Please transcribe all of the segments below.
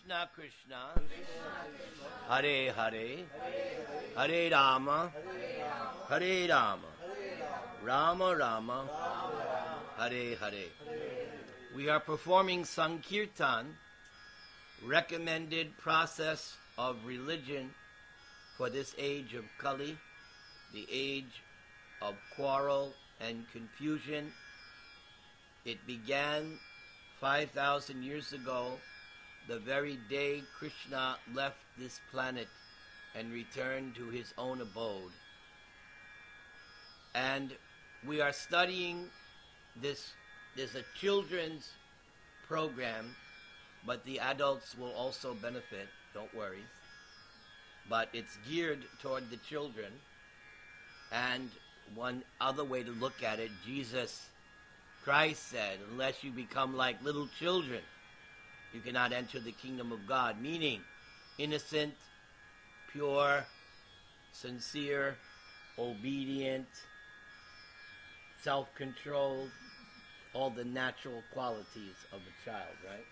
Krishna Krishna, Hare Hare, Hare Rama, Hare Rama, Rama Rama, Hare Hare. We are performing Sankirtan, recommended process of religion for this age of Kali, the age of quarrel and confusion. It began 5,000 years ago, the very day Krishna left this planet and returned to his own abode. And we are studying this. There's a children's program, but the adults will also benefit, don't worry. But it's geared toward the children. And one other way to look at it, Jesus Christ said, unless you become like little children, you cannot enter the kingdom of God. Meaning, innocent, pure, sincere, obedient, self-controlled, all the natural qualities of a child, right?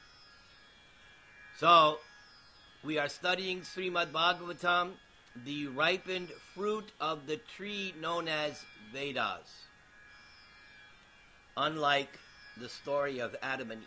So, we are studying Srimad Bhagavatam, the ripened fruit of the tree known as Vedas. Unlike the story of Adam and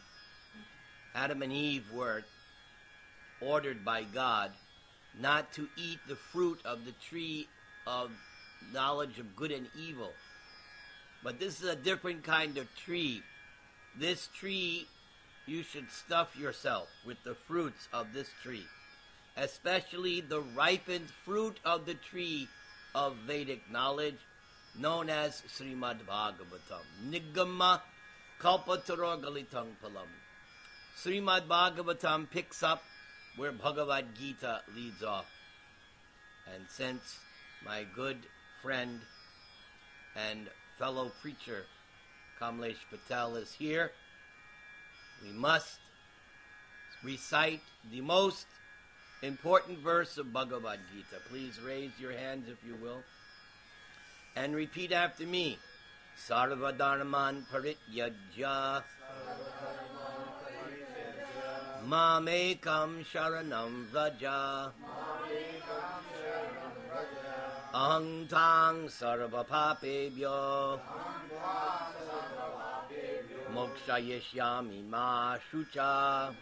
Eve were ordered by God not to eat the fruit of the tree of knowledge of good and evil. But this is a different kind of tree. This tree, you should stuff yourself with the fruits of this tree, especially the ripened fruit of the tree of Vedic knowledge, known as Srimad Bhagavatam. Nigama Kalpataro Galitang Palam. Srimad Bhagavatam picks up where Bhagavad Gita leads off. And since my good friend and fellow preacher Kamlesh Patel is here, we must recite the most important verse of Bhagavad Gita. Please raise your hands if you will. And repeat after me. Sarva dharman parityajya mamekam sharanam vraja aham tang sarva papebhyo mokshayishyami ma shucha.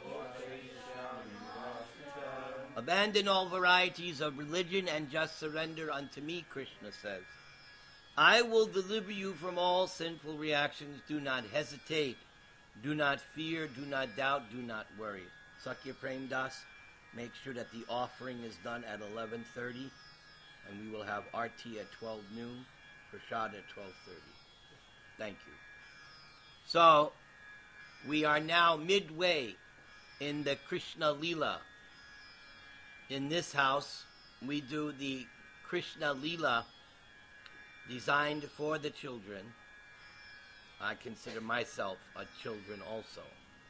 Abandon all varieties of religion and just surrender unto me, Krishna says. I will deliver you from all sinful reactions. Do not hesitate. Do not fear. Do not doubt. Do not worry. Sakya Prem Das, make sure that the offering is done at 11:30, and we will have RT at 12 noon, Prashad at 12:30. Thank you. So, we are now midway in the Krishna Leela. In this house, we do the Krishna Leela designed for the children. I consider myself a children also.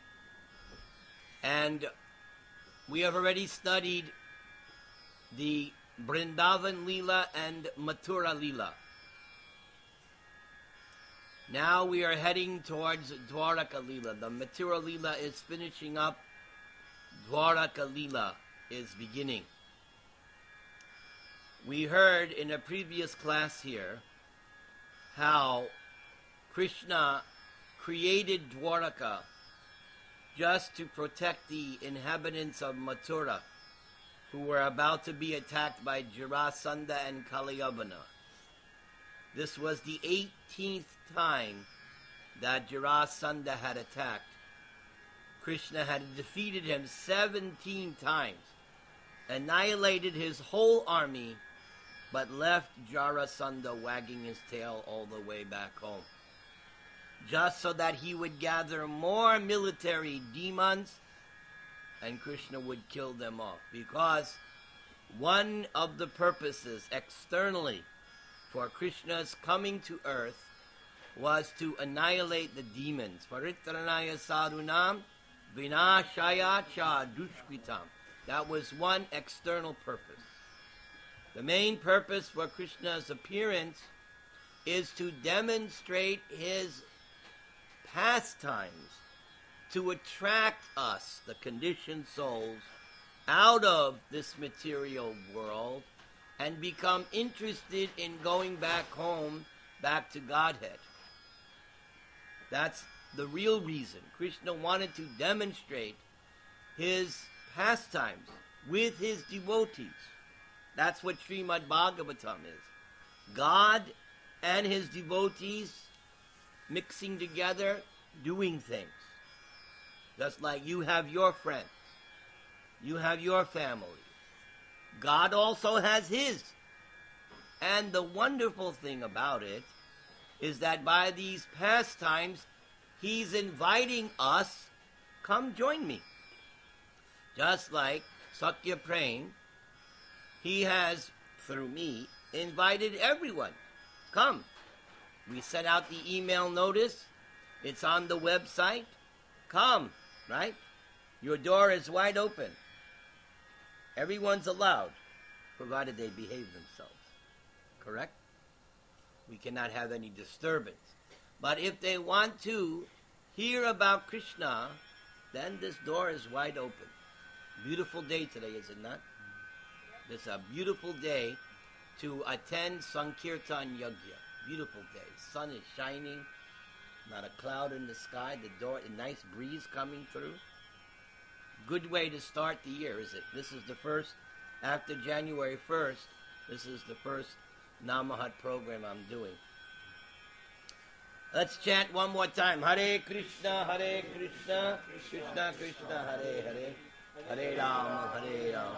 And we have already studied the Vrindavan Leela and Mathura Leela. Now we are heading towards Dwaraka Leela. The Mathura Leela is finishing up. Dwaraka Leela is beginning. We heard in a previous class here how Krishna created Dwaraka just to protect the inhabitants of Mathura, who were about to be attacked by Jarasandha and Kalyavana. This was the 18th time that Jarasandha had attacked. Krishna had defeated him 17 times, annihilated his whole army, but left Jarasandha wagging his tail all the way back home, just so that he would gather more military demons and Krishna would kill them off. Because one of the purposes externally for Krishna's coming to earth was to annihilate the demons. Paritranaya sadhunam vinashaya cha dushkritam. That was one external purpose. The main purpose for Krishna's appearance is to demonstrate his pastimes to attract us, the conditioned souls, out of this material world and become interested in going back home, back to Godhead. That's the real reason. Krishna wanted to demonstrate his pastimes with his devotees. That's what Srimad Bhagavatam is. God and his devotees mixing together, doing things. Just like you have your friends. You have your family. God also has his. And the wonderful thing about it is that by these pastimes, he's inviting us, come join me. Just like Satya Prem, he has, through me, invited everyone. Come. We sent out the email notice. It's on the website. Come, right? Your door is wide open. Everyone's allowed, provided they behave themselves. Correct? We cannot have any disturbance. But if they want to hear about Krishna, then this door is wide open. Beautiful day today, is it not? It's a beautiful day to attend Sankirtan Yajna. Beautiful day. Sun is shining. Not a cloud in the sky. The door, a nice breeze coming through. Good way to start the year, is it? This is the first, after January 1st, this is the first Namahat program I'm doing. Let's chant one more time. Hare Krishna, Krishna Krishna, Hare Hare, Hare Rama, Hare Rama.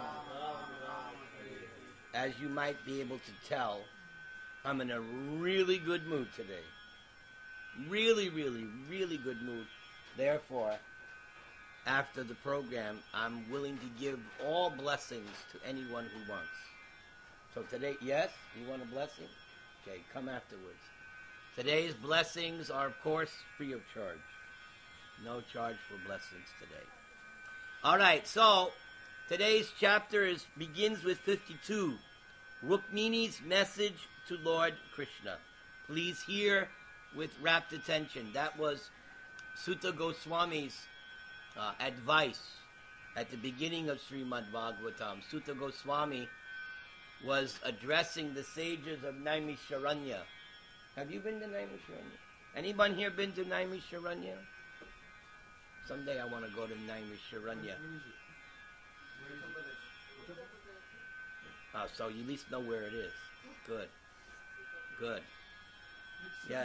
As you might be able to tell, I'm in a really good mood today. Really, really, really good mood. Therefore, after the program, I'm willing to give all blessings to anyone who wants. So today, yes? You want a blessing? Okay, come afterwards. Today's blessings are, of course, free of charge. No charge for blessings today. All right, so today's chapter begins with 52. Rukmini's message to Lord Krishna. Please hear with rapt attention. That was Sutta Goswami's advice at the beginning of Srimad Bhagavatam. Sutta Goswami was addressing the sages of Naimisharanya. Have you been to Naimisharanya? Anyone here been to Naimisharanya? Someday I want to go to Naimisharanya. Oh, so you at least know where it is. Good. Good. Yes.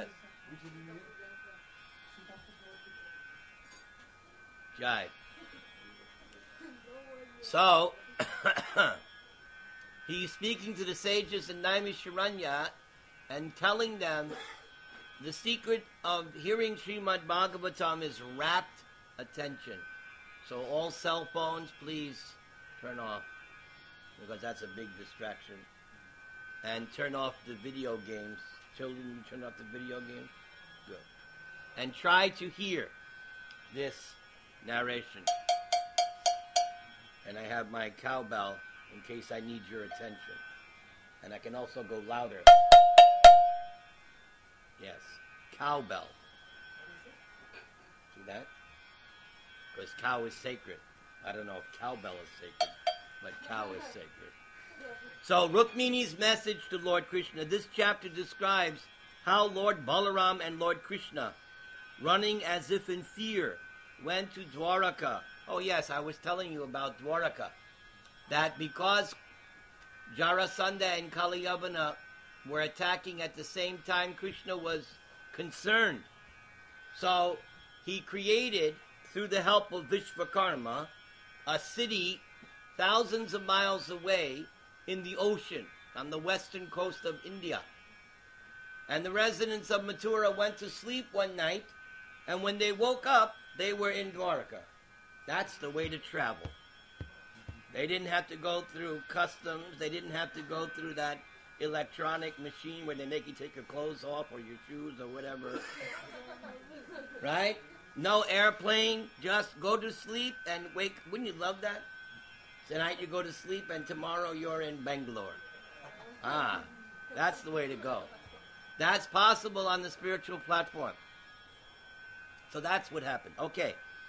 Jai. So, he's speaking to the sages in Naimisharanya and telling them the secret of hearing Srimad Bhagavatam is rapt attention. So all cell phones, please turn off, because that's a big distraction. And turn off the video games. Children, you turn off the video games? Good. And try to hear this narration. And I have my cowbell in case I need your attention. And I can also go louder. Yes, cowbell. See that? Because cow is sacred. I don't know if cowbell is sacred, but cow is sacred. So, Rukmini's message to Lord Krishna. This chapter describes how Lord Balaram and Lord Krishna, running as if in fear, went to Dwaraka. Oh yes, I was telling you about Dwaraka. That because Jarasandha and Kaliyavana were attacking at the same time, Krishna was concerned. So he created, through the help of Vishvakarma, a city thousands of miles away in the ocean on the western coast of India. And the residents of Mathura went to sleep one night, and when they woke up, they were in Dwaraka. That's the way to travel. They didn't have to go through customs. They didn't have to go through that electronic machine where they make you take your clothes off or your shoes or whatever. Right? No airplane. Just go to sleep and wake. Wouldn't you love that? Tonight you go to sleep and tomorrow you're in Bangalore. That's the way to go. That's possible on the spiritual platform. So that's what happened. Okay.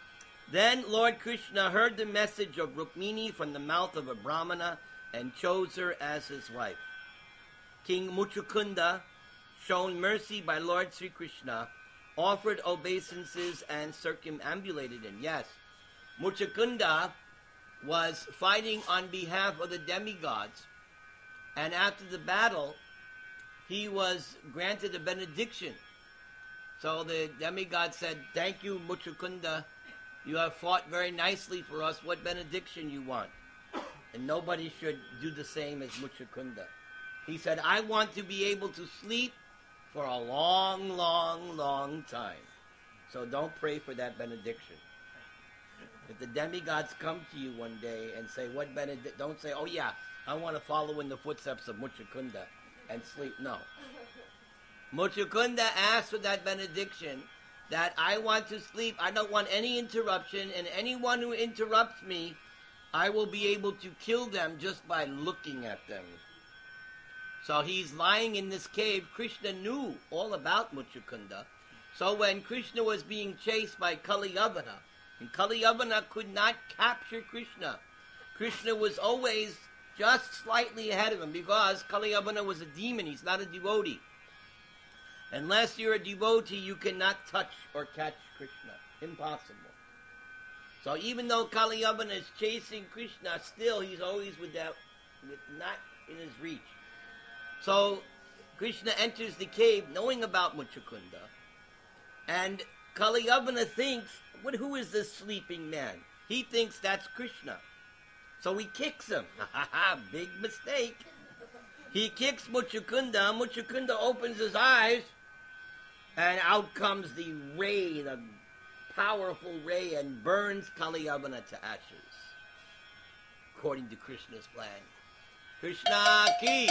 Then Lord Krishna heard the message of Rukmini from the mouth of a Brahmana and chose her as his wife. King Muchukunda, shown mercy by Lord Sri Krishna, offered obeisances and circumambulated him. Yes, Muchukunda was fighting on behalf of the demigods, and after the battle, he was granted a benediction. So the demigod said, "Thank you, Muchukunda. You have fought very nicely for us. What benediction you want?" And nobody should do the same as Muchukunda. He said, "I want to be able to sleep for a long, long, long time. So don't pray for that benediction." If the demigods come to you one day and say, "What benediction?" Don't say, "Oh yeah, I want to follow in the footsteps of Muchukunda and sleep." No. Muchukunda asked for that benediction, that I want to sleep. I don't want any interruption, and anyone who interrupts me, I will be able to kill them just by looking at them. So he's lying in this cave. Krishna knew all about Muchukunda. So when Krishna was being chased by Kaliyavana, and Kaliyavana could not capture Krishna, Krishna was always just slightly ahead of him, because Kaliyavana was a demon. He's not a devotee. Unless you're a devotee, you cannot touch or catch Krishna. Impossible. So even though Kaliyavana is chasing Krishna, still he's always not in his reach. So Krishna enters the cave knowing about Muchukunda, and Kaliyavana thinks, who is this sleeping man? He thinks that's Krishna. So he kicks him. Big mistake. He kicks Muchukunda. Muchukunda opens his eyes, and out comes the ray, the powerful ray, and burns Kaliyavana to ashes, according to Krishna's plan. Krishna ki!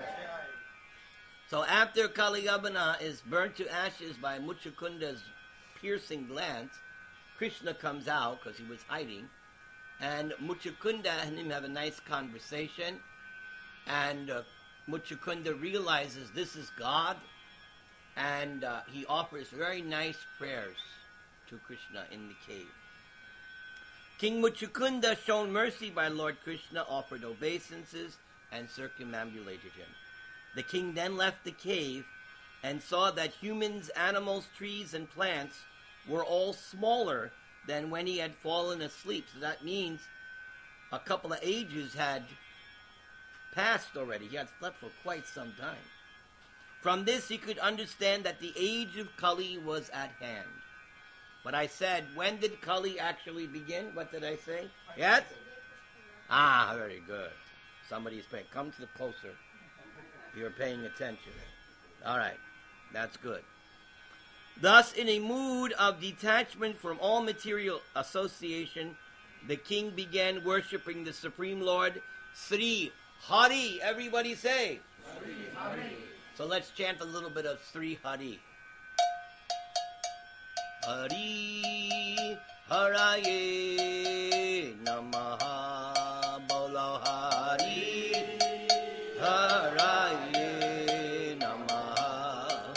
So after Kaliyavana is burnt to ashes by Muchukunda's piercing glance, Krishna comes out, because he was hiding, and Muchukunda and him have a nice conversation, and Muchukunda realizes this is God, and he offers very nice prayers to Krishna in the cave. King Muchukunda, shown mercy by Lord Krishna, offered obeisances and circumambulated him. The king then left the cave and saw that humans, animals, trees, and plants were all smaller than when he had fallen asleep. So that means a couple of ages had passed already. He had slept for quite some time. From this, he could understand that the age of Kali was at hand. But I said, when did Kali actually begin? What did I say? Yes? Ah, very good. Somebody's paying. Come to the closer. You're paying attention. All right. That's good. Thus, in a mood of detachment from all material association, the king began worshipping the Supreme Lord, Sri Hari. Everybody say. Sri Hari. So let's chant a little bit of Sri Hari. Hari Haraye Namaha Bolo Hari Haraye Namaha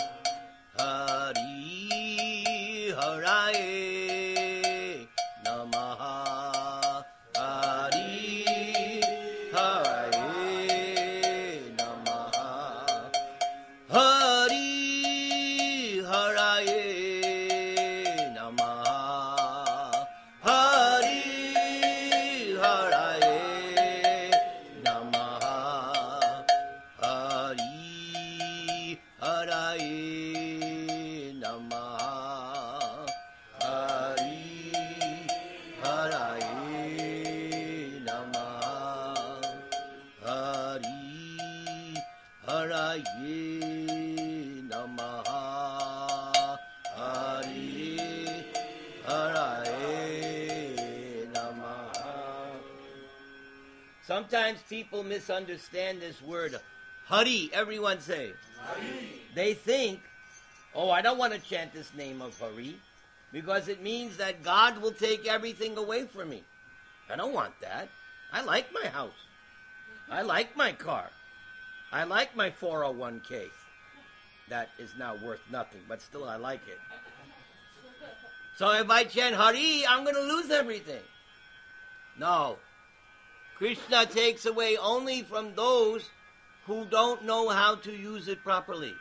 Hari Haraye Namaha Hari Haraye Namaha Hari Haraye Sometimes people misunderstand this word, Hari. Everyone say, Hari. They think, oh, I don't want to chant this name of Hari, because it means that God will take everything away from me. I don't want that. I like my house. I like my car. I like my 401k. That is now worth nothing, but still I like it. So if I chant Hari, I'm going to lose everything. No. Krishna takes away only from those who don't know how to use it properly.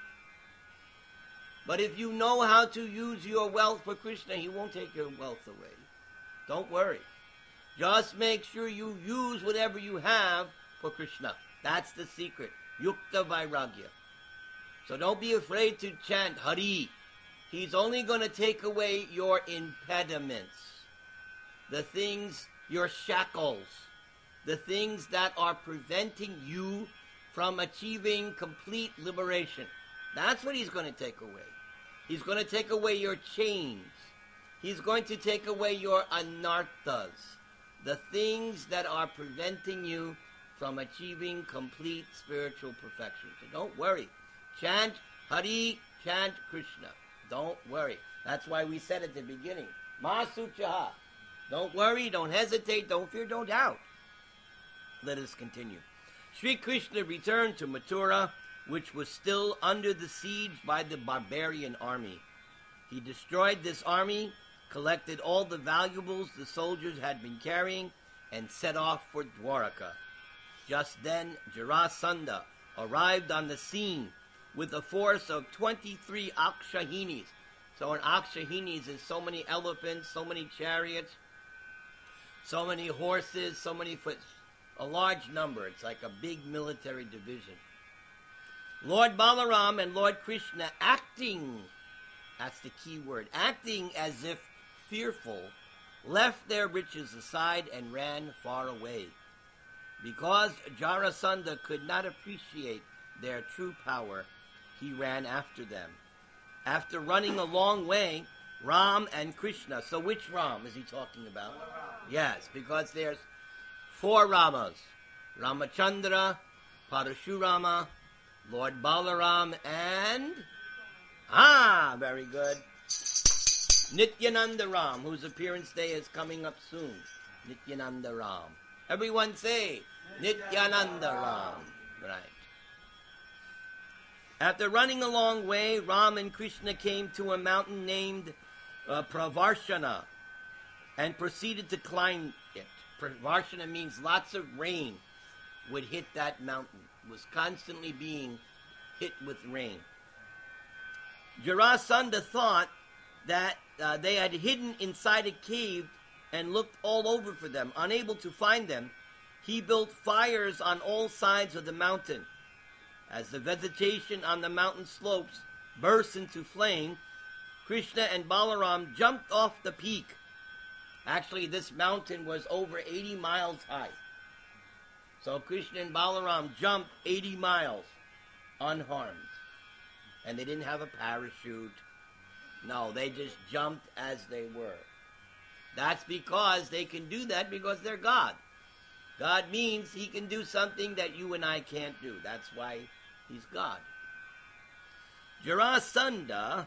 But if you know how to use your wealth for Krishna, he won't take your wealth away. Don't worry. Just make sure you use whatever you have for Krishna. That's the secret. Yukta Vairagya. So don't be afraid to chant Hari. He's only going to take away your impediments. The things, your shackles. The things that are preventing you from achieving complete liberation. That's what he's going to take away. He's going to take away your chains. He's going to take away your anarthas. The things that are preventing you from achieving complete spiritual perfection. So don't worry. Chant Hari, chant Krishna. Don't worry. That's why we said at the beginning, Ma Suchaha. Don't worry, don't hesitate, don't fear, don't doubt. Let us continue. Sri Krishna returned to Mathura, which was still under the siege by the barbarian army. He destroyed this army, collected all the valuables the soldiers had been carrying, and set off for Dwaraka. Just then, Jarasandha arrived on the scene with a force of 23 Akshahinis. So an Akshahinis is so many elephants, so many chariots, so many horses, so many foot. A large number. It's like a big military division. Lord Balaram and Lord Krishna acting, that's the key word, acting as if fearful, left their riches aside and ran far away. Because Jarasandha could not appreciate their true power, he ran after them. After running a long way, Ram and Krishna, so which Ram is he talking about? Yes, because there's 4 Ramas. Ramachandra, Parashurama, Lord Balaram, and... very good. Nityananda Ram, whose appearance day is coming up soon. Nityananda Ram. Everyone say, Nityananda Ram. Right. After running a long way, Ram and Krishna came to a mountain named Pravarshana and proceeded to climb it. Pravarshana means lots of rain would hit that mountain. It was constantly being hit with rain. Jarasandha thought that they had hidden inside a cave and looked all over for them. Unable to find them, he built fires on all sides of the mountain. As the vegetation on the mountain slopes burst into flame, Krishna and Balaram jumped off the peak. Actually, this mountain was over 80 miles high. So Krishna and Balaram jumped 80 miles unharmed. And they didn't have a parachute. No, they just jumped as they were. That's because they can do that because they're God. God means he can do something that you and I can't do. That's why he's God. Jarasandha,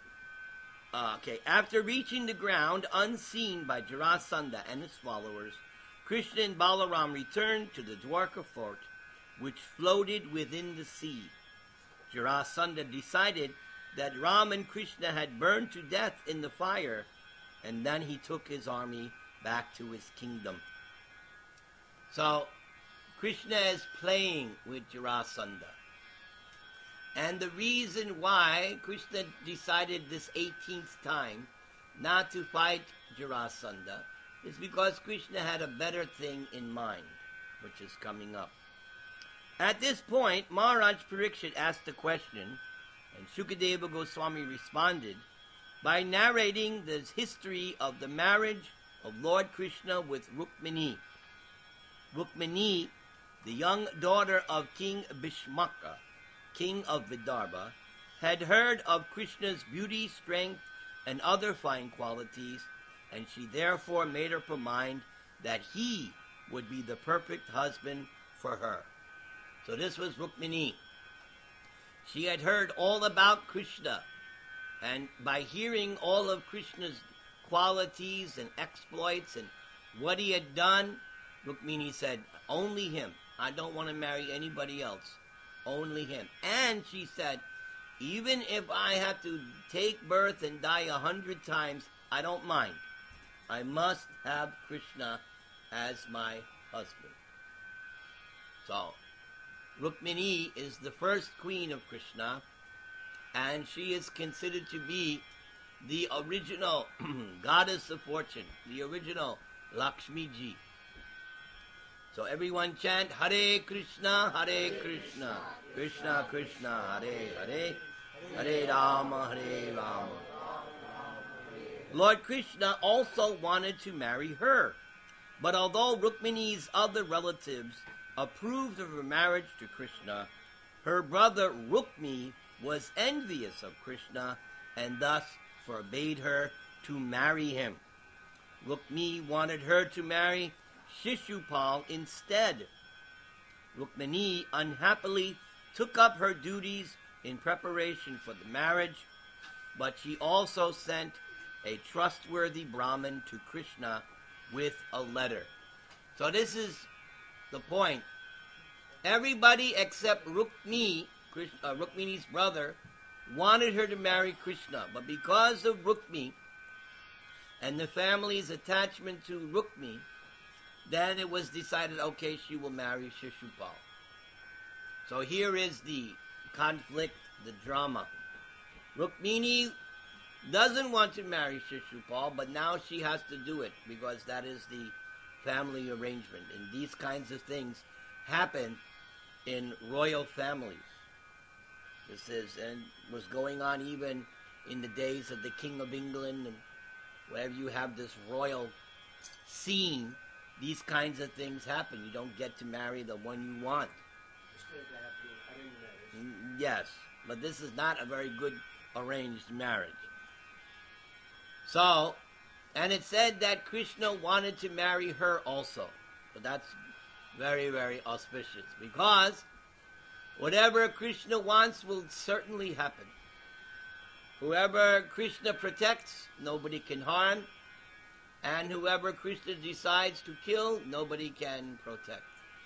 after reaching the ground unseen by Jarasandha and his followers, Krishna and Balaram returned to the Dwarka fort, which floated within the sea. Jarasandha decided that Ram and Krishna had burned to death in the fire, and then he took his army back to his kingdom. So, Krishna is playing with Jarasandha. And the reason why Krishna decided this 18th time not to fight Jarasandha is because Krishna had a better thing in mind, which is coming up. At this point, Maharaj Parikshit asked a question, and Shukadeva Goswami responded by narrating the history of the marriage of Lord Krishna with Rukmini. Rukmini, the young daughter of King Bhishmaka, king of Vidarbha, had heard of Krishna's beauty, strength, and other fine qualities, and she therefore made up her mind that he would be the perfect husband for her. So this was Rukmini. She had heard all about Krishna, and by hearing all of Krishna's qualities and exploits and what he had done, Rukmini said, only him. I don't want to marry anybody else. Only him. And she said, even if I have to take birth and die 100 times, I don't mind. I must have Krishna as my husband. So, Rukmini is the first queen of Krishna, and she is considered to be the original goddess of fortune, the original Lakshmi Ji. So everyone chant Hare Krishna, Krishna Krishna, Hare Hare, Hare Rama, Hare Rama. Lord Krishna also wanted to marry her, but although Rukmini's other relatives approved of her marriage to Krishna, her brother Rukmi was envious of Krishna and thus forbade her to marry him. Rukmi wanted her to marry Shishupal instead. Rukmini unhappily took up her duties in preparation for the marriage, but she also sent a trustworthy Brahmin to Krishna with a letter. So this is the point. Everybody except Rukmini's brother, wanted her to marry Krishna, but because of Rukmi and the family's attachment to Rukmi, then it was decided, okay, she will marry Shishupal. So here is the conflict, the drama. Rukmini doesn't want to marry Shishupal, but now she has to do it because that is the family arrangement. And these kinds of things happen in royal families. This is, and was going on even in the days of the King of England, and wherever you have this royal scene, these kinds of things happen. You don't get to marry the one you want. Yes, but this is not a very good arranged marriage. So, and it said that Krishna wanted to marry her also. But that's very, very auspicious, because whatever Krishna wants will certainly happen. Whoever Krishna protects, nobody can harm. And whoever Krishna decides to kill, nobody can protect.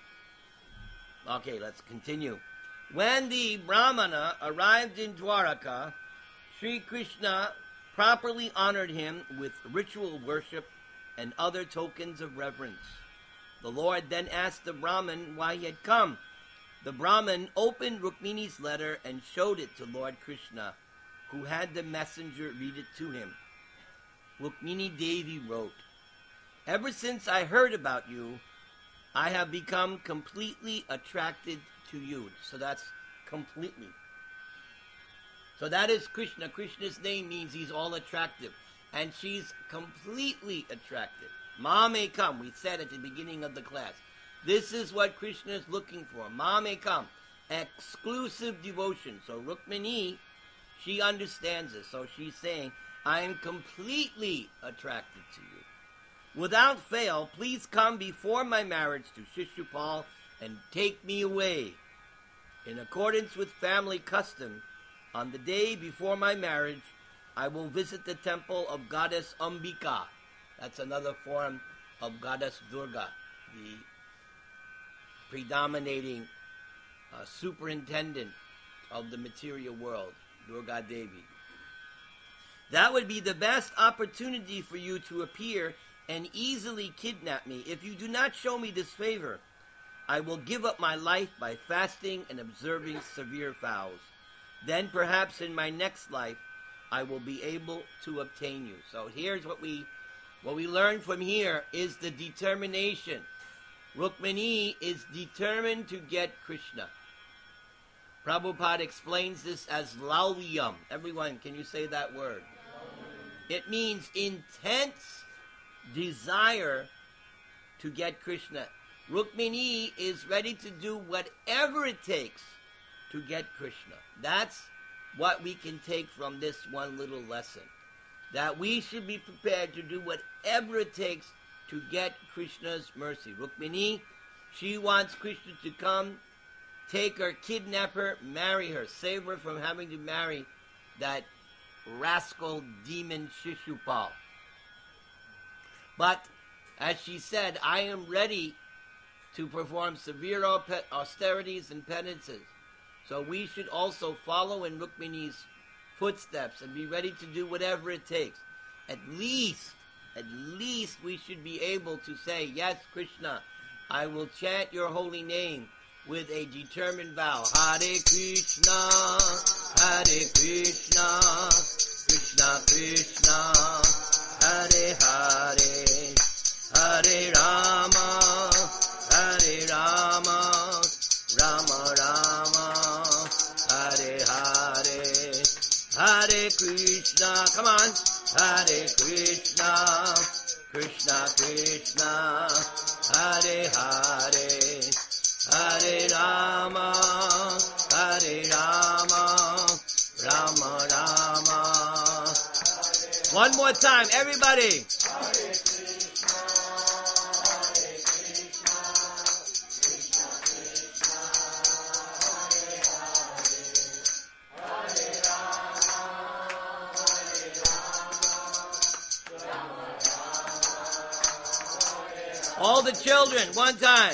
Okay, let's continue. When the Brahmana arrived in Dwaraka, Sri Krishna properly honored him with ritual worship and other tokens of reverence. The Lord then asked the Brahmin why he had come. The Brahmin opened Rukmini's letter and showed it to Lord Krishna, who had the messenger read it to him. Rukmini Devi wrote, "Ever since I heard about you, I have become completely attracted to you." So that's completely. So that is Krishna. Krishna's name means he's all attractive. And she's completely attractive. Ma may come, we said at the beginning of the class. This is what Krishna is looking for. Ma may come. Exclusive devotion. So Rukmini, she understands this. So she's saying, I am completely attracted to you. Without fail, please come before my marriage to Shishupal and take me away. In accordance with family custom, on the day before my marriage, I will visit the temple of goddess Ambika. That's another form of goddess Durga, the predominating superintendent of the material world, Durga Devi. That would be the best opportunity for you to appear and easily kidnap me. If you do not show me this favor, I will give up my life by fasting and observing severe vows. Then perhaps in my next life, I will be able to obtain you. So here's what we learn from here is the determination. Rukmini is determined to get Krishna. Prabhupada explains this as lalyam. Everyone, can you say that word? It means intense desire to get Krishna. Rukmini is ready to do whatever it takes to get Krishna. That's what we can take from this one little lesson. That we should be prepared to do whatever it takes to get Krishna's mercy. Rukmini, she wants Krishna to come, take her, kidnap her, marry her, save her from having to marry that rascal demon Shishupal. But, as she said, I am ready to perform severe austerities and penances. So we should also follow in Rukmini's footsteps and be ready to do whatever it takes. at least we should be able to say, yes, Krishna, I will chant your holy name with a determined vow. Hare Krishna, Krishna Krishna, Hare Hare, Hare Rama, Rama Rama, Hare Hare, Hare Krishna, come on, Hare Krishna, Krishna Krishna, Hare Hare, Hare Rama, Rama Rama. One more time, everybody. All the children, one time.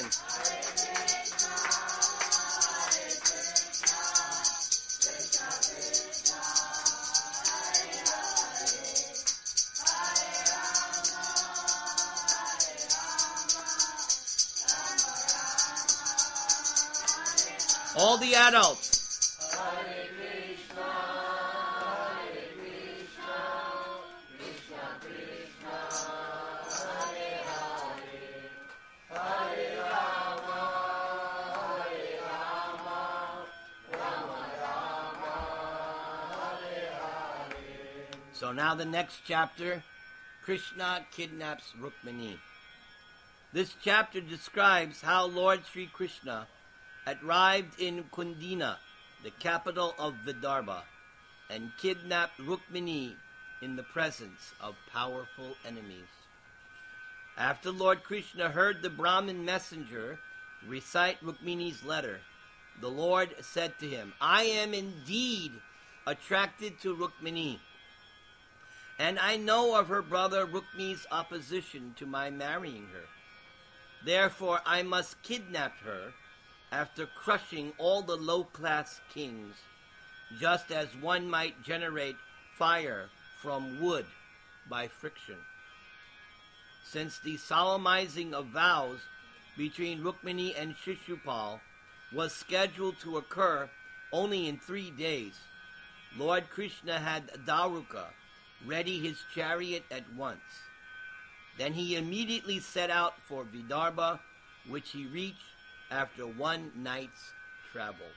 All the adults. So now the next chapter, Krishna kidnaps Rukmini. This chapter describes how Lord Sri Krishna arrived in Kundina, the capital of Vidarbha, and kidnapped Rukmini in the presence of powerful enemies. After Lord Krishna heard the Brahmin messenger recite Rukmini's letter, the Lord said to him, I am indeed attracted to Rukmini, and I know of her brother Rukmi's opposition to my marrying her. Therefore I must kidnap her after crushing all the low-class kings, just as one might generate fire from wood by friction. Since the solemnizing of vows between Rukmini and Shishupal was scheduled to occur only in 3 days, Lord Krishna had Daruka ready his chariot at once. Then he immediately set out for Vidarbha, which he reached after 1 night's travel.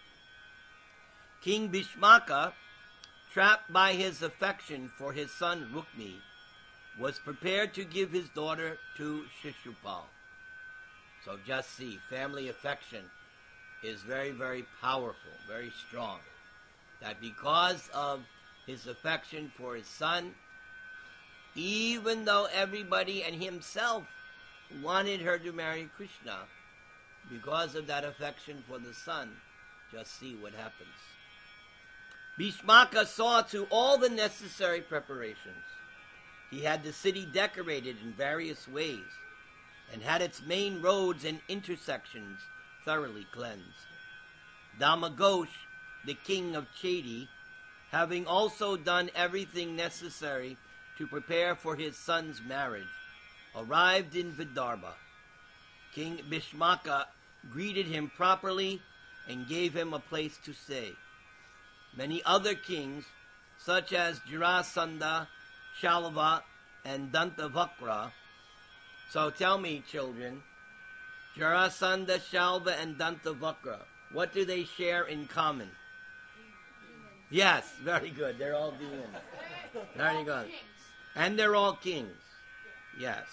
King Bhishmaka, trapped by his affection for his son Rukmi, was prepared to give his daughter to Shishupal. So just see, family affection is very, very powerful, very strong. That because of his affection for his son, even though everybody and himself wanted her to marry Krishna, because of that affection for the son, just see what happens. Bhishmaka saw to all the necessary preparations. He had the city decorated in various ways, and had its main roads and intersections thoroughly cleansed. Damagosh, the king of Chedi, having also done everything necessary to prepare for his son's marriage, arrived in Vidarbha. King Bhishmaka greeted him properly and gave him a place to stay. Many other kings, such as Jarasandha, Shalva, and Dantavakra. So tell me, children, Jarasandha, Shalva, and Dantavakra, what do they share in common? Yes, very good. They're all demons. Very good. And they're all kings. Yes.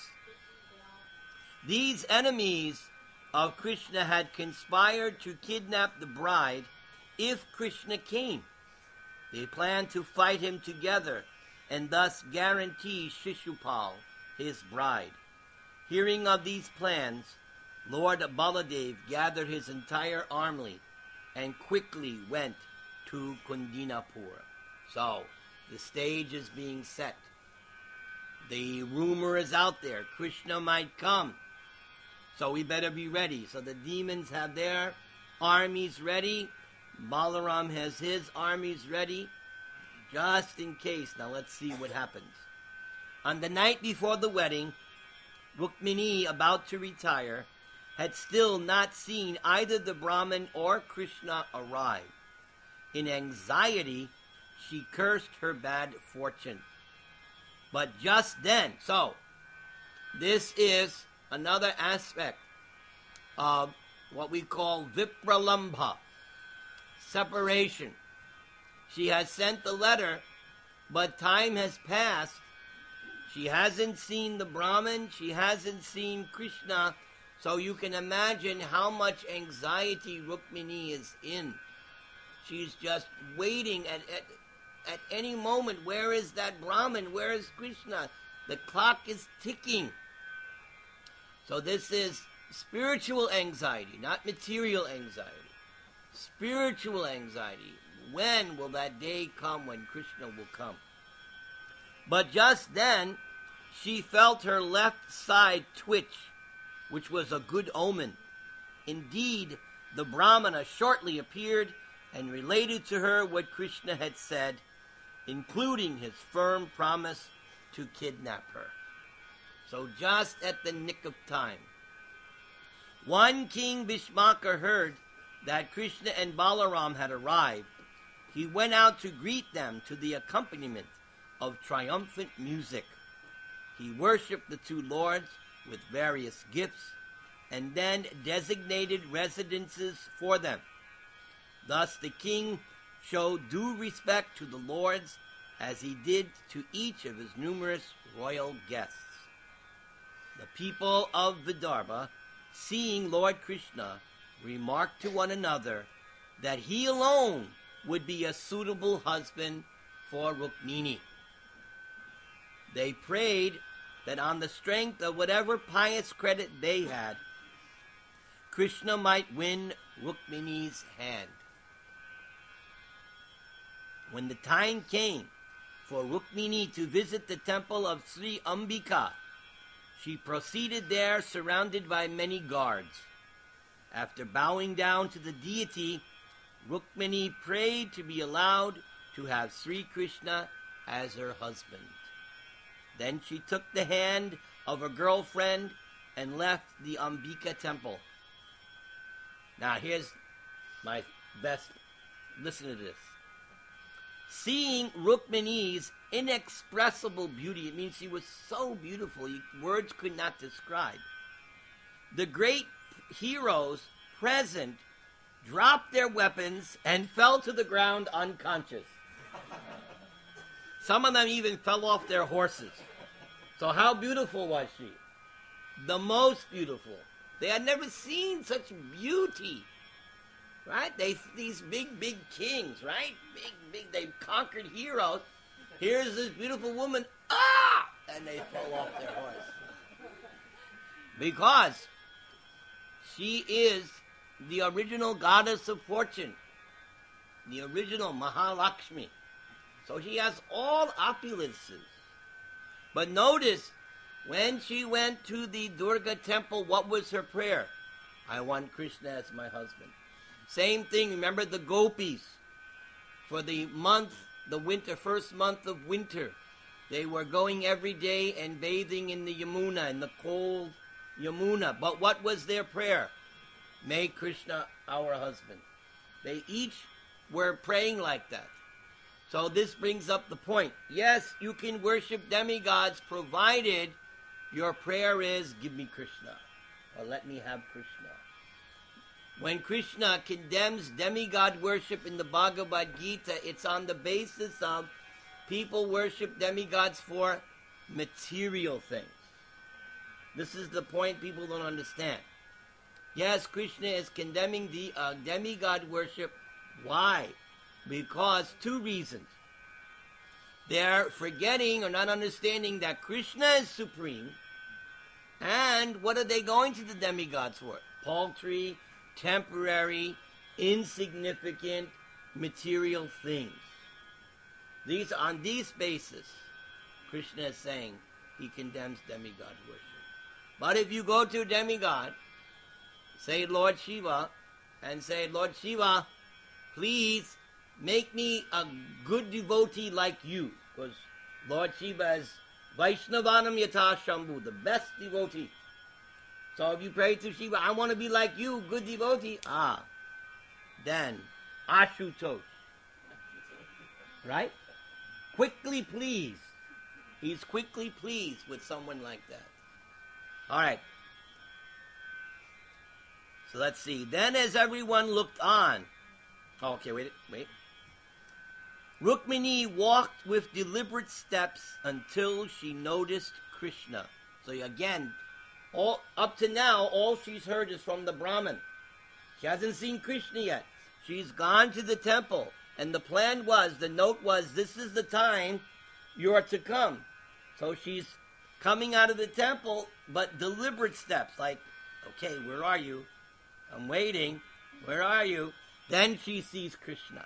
These enemies of Krishna had conspired to kidnap the bride if Krishna came. They planned to fight him together and thus guarantee Shishupal his bride. Hearing of these plans, Lord Baladev gathered his entire army and quickly went to Kundinapur. So, the stage is being set. The rumor is out there. Krishna might come. So we better be ready. So the demons have their armies ready. Balaram has his armies ready. Just in case. Now let's see what happens. On the night before the wedding, Rukmini, about to retire, had still not seen either the Brahmin or Krishna arrive. In anxiety, she cursed her bad fortune. But just then, so this is another aspect of what we call vipralambha, separation. She has sent the letter, but time has passed. She hasn't seen the Brahmin, she hasn't seen Krishna, so you can imagine how much anxiety Rukmini is in. She's just waiting at any moment. Where is that Brahmin? Where is Krishna? The clock is ticking. So this is spiritual anxiety, not material anxiety. Spiritual anxiety. When will that day come when Krishna will come? But just then, she felt her left side twitch, which was a good omen. Indeed, the Brahmana shortly appeared and related to her what Krishna had said, including his firm promise to kidnap her. So just at the nick of time. One King Bhishmaka heard that Krishna and Balaram had arrived. He went out to greet them to the accompaniment of triumphant music. He worshipped the two lords with various gifts and then designated residences for them. Thus the king showed due respect to the lords as he did to each of his numerous royal guests. The people of Vidarbha, seeing Lord Krishna, remarked to one another that he alone would be a suitable husband for Rukmini. They prayed that on the strength of whatever pious credit they had, Krishna might win Rukmini's hand. When the time came for Rukmini to visit the temple of Sri Ambika, she proceeded there surrounded by many guards. After bowing down to the deity, Rukmini prayed to be allowed to have Sri Krishna as her husband. Then she took the hand of her girlfriend and left the Ambika temple. Now here's my best. Listen to this. Seeing Rukmini's inexpressible beauty, it means she was so beautiful, words could not describe. The great heroes present dropped their weapons and fell to the ground unconscious. Some of them even fell off their horses. So how beautiful was she? The most beautiful. They had never seen such beauty. Right? These big kings, right? Big, they've conquered heroes. Here's this beautiful woman, and they fell off their horse. Because she is the original goddess of fortune, the original Mahalakshmi. So she has all opulences. But notice, when she went to the Durga temple, what was her prayer? I want Krishna as my husband. Same thing, remember the gopis. For the first month of winter, they were going every day and bathing in the Yamuna, in the cold Yamuna. But what was their prayer? Make Krishna our husband. They each were praying like that. So this brings up the point. Yes, you can worship demigods provided your prayer is, give me Krishna, or let me have Krishna. When Krishna condemns demigod worship in the Bhagavad Gita, it's on the basis of people worship demigods for material things. This is the point people don't understand. Yes, Krishna is condemning the demigod worship. Why? Because two reasons. They're forgetting or not understanding that Krishna is supreme. And what are they going to the demigods for? Paltry, temporary, insignificant, material things. On these basis, Krishna is saying he condemns demigod worship. But if you go to a demigod, say Lord Shiva, and say, Lord Shiva, please make me a good devotee like you, because Lord Shiva is Vaishnavanam Yata Shambhu, the best devotee. So if you pray to Shiva, I want to be like you, good devotee. Then Ashutosh. Right? Quickly pleased. He's quickly pleased with someone like that. All right. So let's see. Then as everyone looked on. Okay, wait. Rukmini walked with deliberate steps until she noticed Krishna. So again, up to now, all she's heard is from the Brahmin. She hasn't seen Krishna yet. She's gone to the temple. And the plan was, the note was, this is the time you are to come. So she's coming out of the temple, but deliberate steps. Like, okay, where are you? I'm waiting. Where are you? Then she sees Krishna.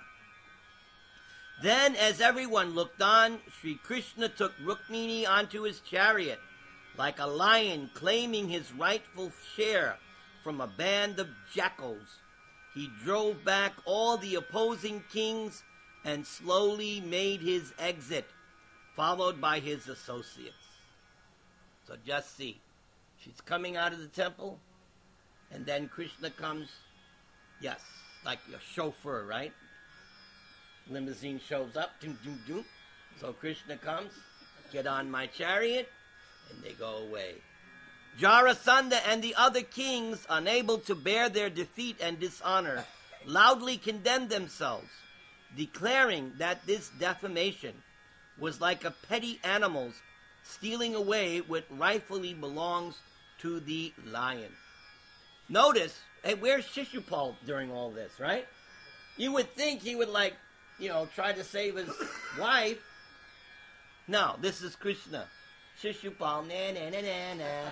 Then, as everyone looked on, Sri Krishna took Rukmini onto his chariot, like a lion claiming his rightful share from a band of jackals. He drove back all the opposing kings and slowly made his exit, followed by his associates. So just see, she's coming out of the temple, and then Krishna comes, yes, like a chauffeur, right? Limousine shows up, doom, doom, doom. So Krishna comes, get on my chariot, and they go away. Jarasandha and the other kings, unable to bear their defeat and dishonor, loudly condemned themselves, declaring that this defamation was like a petty animal's stealing away what rightfully belongs to the lion. Notice, hey, where's Shishupal during all this, right? You would think he would try to save his wife. No, this is Krishna. Shishupal, na.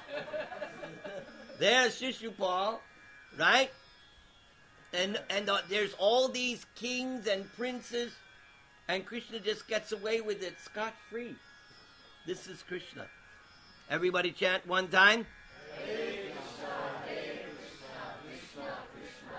There's Shishupal, right? And there's all these kings and princes, and Krishna just gets away with it scot-free. This is Krishna. Everybody chant one time. Hare Krishna, Hare Krishna, Krishna Krishna,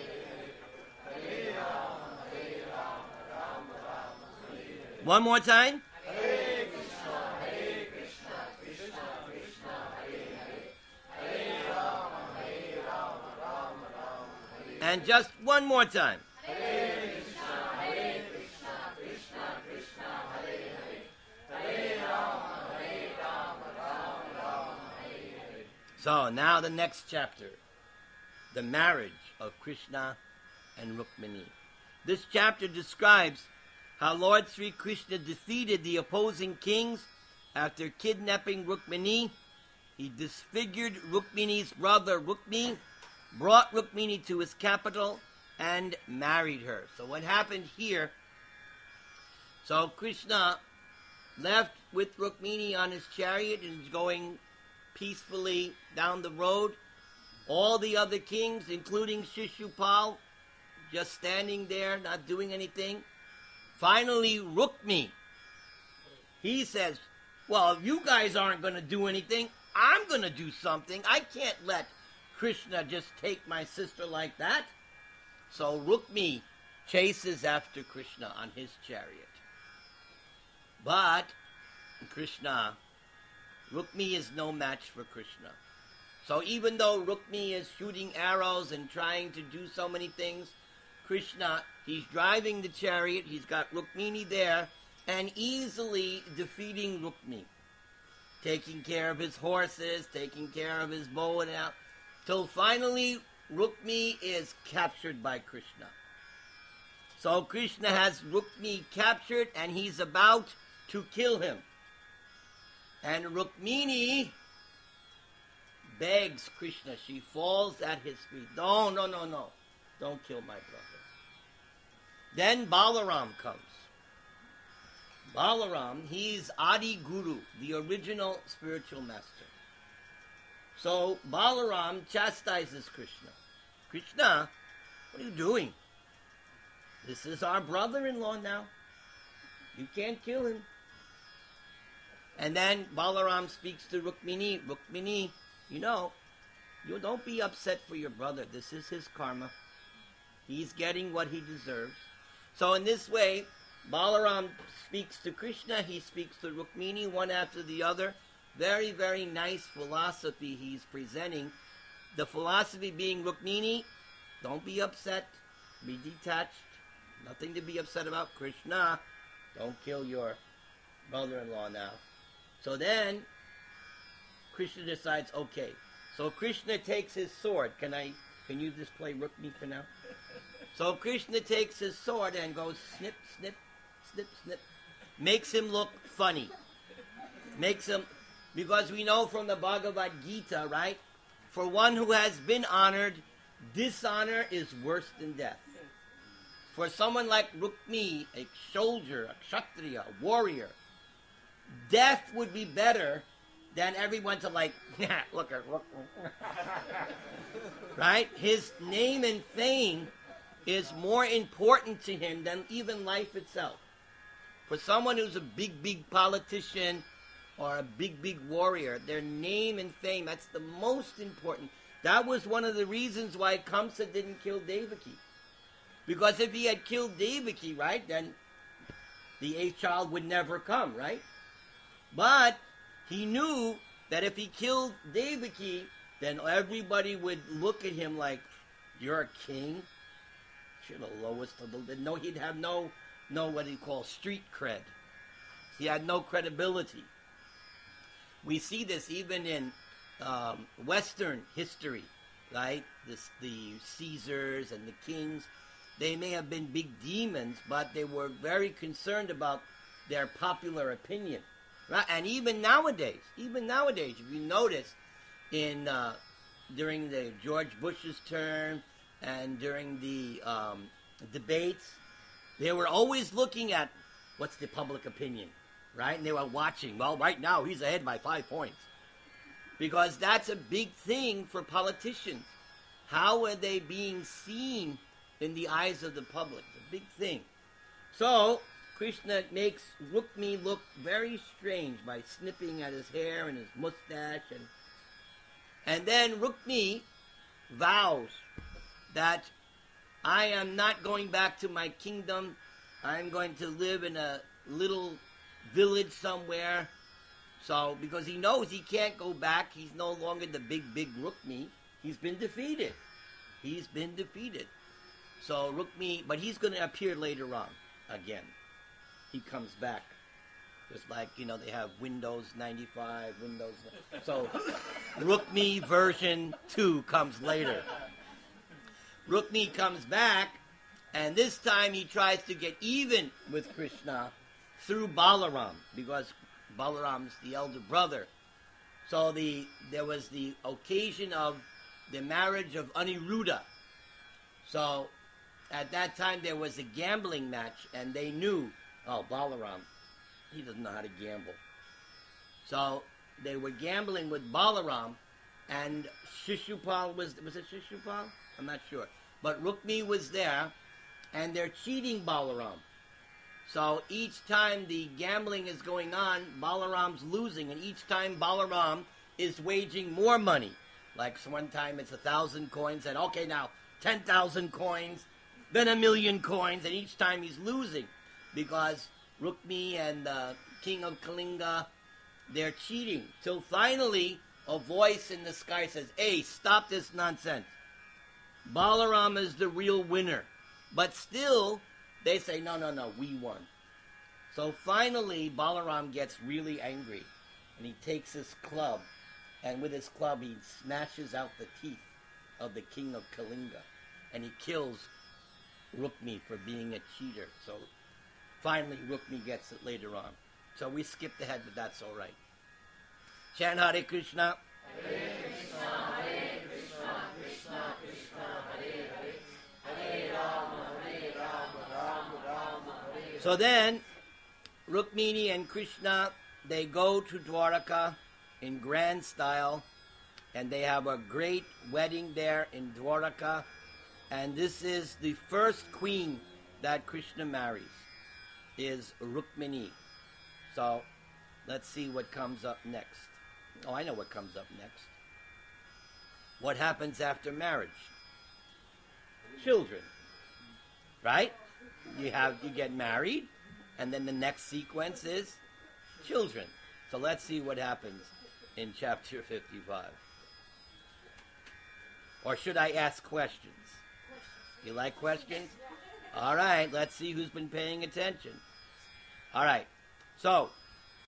Hare Hare, Hare Rama, Hare Rama, Rama Rama, Hare Hare. One more time. Hare Krishna, Hare Krishna, Krishna Krishna, Hare Hare, Hare Rama, Hare Rama, Rama Rama, Hare Hare. And just one more time. Hare Krishna, Hare Krishna, Krishna Krishna, Hare Hare, Hare Rama, Hare Rama, Rama Rama, Hare Hare. So now the next chapter, the marriage of Krishna and Rukmini. This chapter describes how Lord Sri Krishna defeated the opposing kings after kidnapping Rukmini. He disfigured Rukmini's brother Rukmi, brought Rukmini to his capital, and married her. So what happened here? So Krishna left with Rukmini on his chariot and is going peacefully down the road. All the other kings, including Shishupal, just standing there, not doing anything. Finally, Rukmi, he says, well, if you guys aren't going to do anything, I'm going to do something. I can't let Krishna just take my sister like that. So Rukmi chases after Krishna on his chariot. But Rukmi is no match for Krishna. So even though Rukmi is shooting arrows and trying to do so many things, Krishna, he's driving the chariot, he's got Rukmini there, and easily defeating Rukmi. Taking care of his horses, taking care of his bow and arrow, till finally Rukmi is captured by Krishna. So Krishna has Rukmi captured and he's about to kill him. And Rukmini begs Krishna. She falls at his feet. No. Don't kill my brother. Then Balaram comes. Balaram, he's Adi Guru, the original spiritual master. So Balaram chastises Krishna. Krishna, what are you doing? This is our brother-in-law now. You can't kill him. And then Balaram speaks to Rukmini. Rukmini, you don't be upset for your brother. This is his karma. He's getting what he deserves. So in this way, Balaram speaks to Krishna, he speaks to Rukmini, one after the other. Very, very nice philosophy he's presenting. The philosophy being, Rukmini, don't be upset, be detached, nothing to be upset about. Krishna, don't kill your brother-in-law now. So then, Krishna decides, okay. So Krishna takes his sword. Can you just play Rukmini for now? So Krishna takes his sword and goes snip, snip, snip, snip. Makes him look funny. Makes him, because we know from the Bhagavad Gita, right? For one who has been honored, dishonor is worse than death. For someone like Rukmini, a soldier, a kshatriya, a warrior, death would be better than everyone to look. Right? His name and fame is more important to him than even life itself. For someone who's a big, big politician or a big, big warrior, their name and fame, that's the most important. That was one of the reasons why Kamsa didn't kill Devaki. Because if he had killed Devaki, right, then the eighth child would never come, right? But he knew that if he killed Devaki, then everybody would look at him like, you're a king? You're the lowest of the... No, he'd have no what he calls street cred. He had no credibility. We see this even in Western history, right? The Caesars and the kings, they may have been big demons, but they were very concerned about their popular opinion. Right? And even nowadays, if you notice, during the George Bush's term and during the debates, they were always looking at what's the public opinion, right? And they were watching. Well, right now he's ahead by 5 points, because that's a big thing for politicians. How are they being seen in the eyes of the public? It's a big thing. So Krishna makes Rukmini look very strange by snipping at his hair and his mustache, and then Rukmini vows that I am not going back to my kingdom. I'm going to live in a little village somewhere. So, because he knows he can't go back, he's no longer the big, big Rukmini. He's been defeated. So Rukmini, but he's going to appear later on again. He comes back. Just like, they have Windows 95, Windows... So, Rukmini version 2 comes later. Rukmini comes back, and this time he tries to get even with Krishna through Balaram, because Balaram's the elder brother. So there was the occasion of the marriage of Aniruddha. So, at that time there was a gambling match, and they knew, Balaram, he doesn't know how to gamble. So they were gambling with Balaram, and Shishupal was it Shishupal? I'm not sure. But Rukmini was there, and they're cheating Balaram. So each time the gambling is going on, Balaram's losing, and each time Balaram is waging more money. Like one time it's 1,000 coins, and okay, now 10,000 coins, then 1,000,000 coins, and each time he's losing, because Rukmini and the king of Kalinga, they're cheating. Till finally, a voice in the sky says, hey, stop this nonsense. Balaram is the real winner. But still, they say, no, we won. So finally, Balaram gets really angry, and he takes his club, and with his club, he smashes out the teeth of the king of Kalinga, and he kills Rukmini for being a cheater. So finally, Rukmini gets it later on. So we skipped ahead, but that's all right. Chant Hare Krishna. Hare Krishna, Hare Krishna, Krishna Krishna, Hare Hare, Hare Rama, Rama Rama, Hare. So then, Rukmini and Krishna, they go to Dwaraka in grand style, and they have a great wedding there in Dwaraka. And this is the first queen that Krishna marries, is Rukmini. So, let's see what comes up next. Oh, I know what comes up next. What happens after marriage? Children. Right? You get married, and then the next sequence is children. So let's see what happens in chapter 55. Or should I ask questions? You like questions? All right, let's see who's been paying attention. All right, so